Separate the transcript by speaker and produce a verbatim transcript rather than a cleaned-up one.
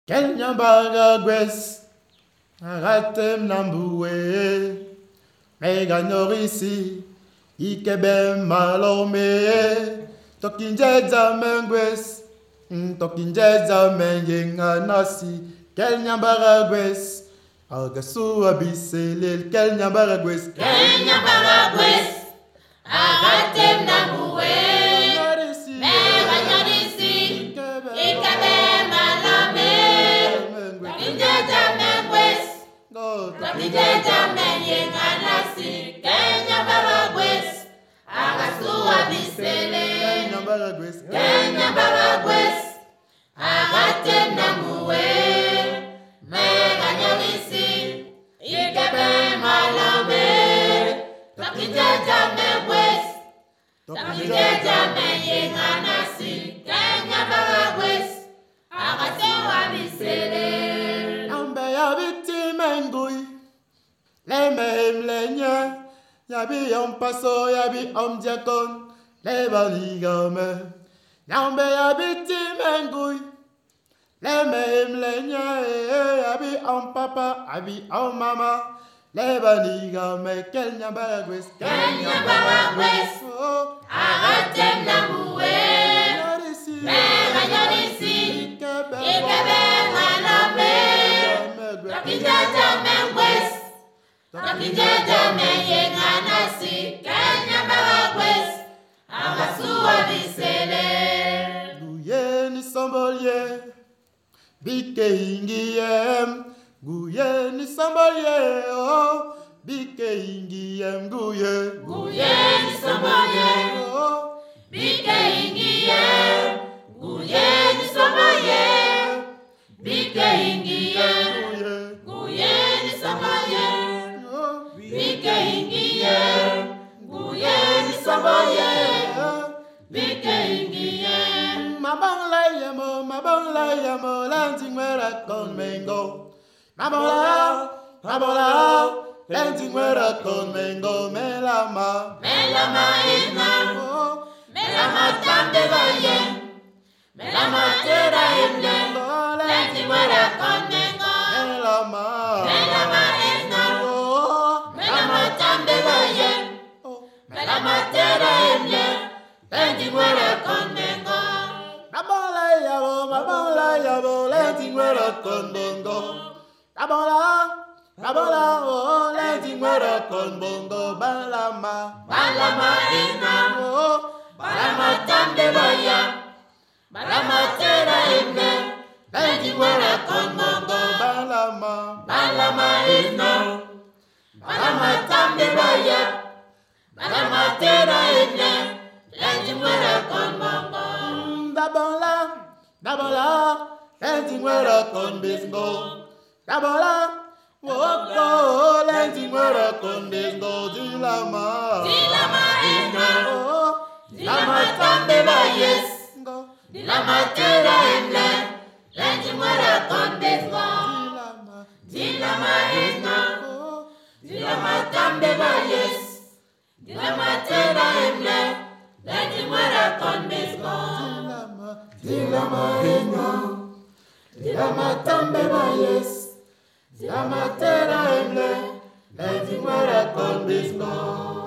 Speaker 1: Kenya Baragwes, Aratem Namboué, Mega Norisi, Ikebe Malome, Tokinjeza Mengwes, Tokinjeza Menyenga Nasi, Kenya Baragwes, Agasu Abiselil, Kenya Baragwes,
Speaker 2: Kenya Baragwes, Aratem Namboué, Mega Norisi, Ikebe Tokinjeza menyenga nasi, Kenya Baragwes, Agasu Abiselil, Kenya Baragwes, Aratem Namboué, Mega Norisi, Ikebe Malome, Tokinjeza Mengwes, Tokinjeza menyenga nasi, Kenya Baragwes, Agasu Abiselil.
Speaker 1: Mengui, le mem lenya, yabi om paso, yabi om diakon, le banigame, yambe yabi ti mengui, le mem lenya, yabi om papa, yabi om mama, le banigame, Kenya Baragwes,
Speaker 2: Kenya Baragwes, Aratem Namboué, Mega Norisi, Ikebe Malome, Tokinjeza Mengwes, Tokinjeza menyenga nasi, Kenya Baragwes, Agasu Abiselil.
Speaker 1: Guye ni sombolye, bike ingiem, guye ni sombolye, oh, bike ingiem, guye.
Speaker 2: Guye ni sombolye, oh, bike ingiem, guye ni sombolye, bike ingiem. Bike ingiye, guye ni soboye, bike ingiye.
Speaker 1: Mabang laya mo, mabang laya mo, landing where I con mengo. Mabola, mabola, landing where I con mengo, melama,
Speaker 2: melama ina, melama tambe baye, melama tera imle, landing where I con mengo,
Speaker 1: melama,
Speaker 2: melama ina. Melama tera imle, landing where I con mengo.
Speaker 1: Mabola yabo, mabola yabo, landing where I con bongo. Mabola, mabola, oh, landing where I con bongo. Balama,
Speaker 2: balama ina, oh, balama tambe baya, balama tera imle, landing where I con bongo.
Speaker 1: Balama,
Speaker 2: balama ina, balama tambe baya. Balama tera imle, landing where I con bongo.
Speaker 1: Dabola, dabola, landing where I con bisgo. Dabola, woko, landing where I con bisgo. Dilama,
Speaker 2: dilama ina,
Speaker 1: oh,
Speaker 2: dilama tambe bayes. Dilama tera imle, landing where I con bisgo.
Speaker 1: Dilama,
Speaker 2: dilama ina, dilama tambe bayes. Dilama tera imle, landing where I con bisgo.
Speaker 1: Dilama ina, dilama tambe bayes. Dilama tera imle, landing where I con bisgo.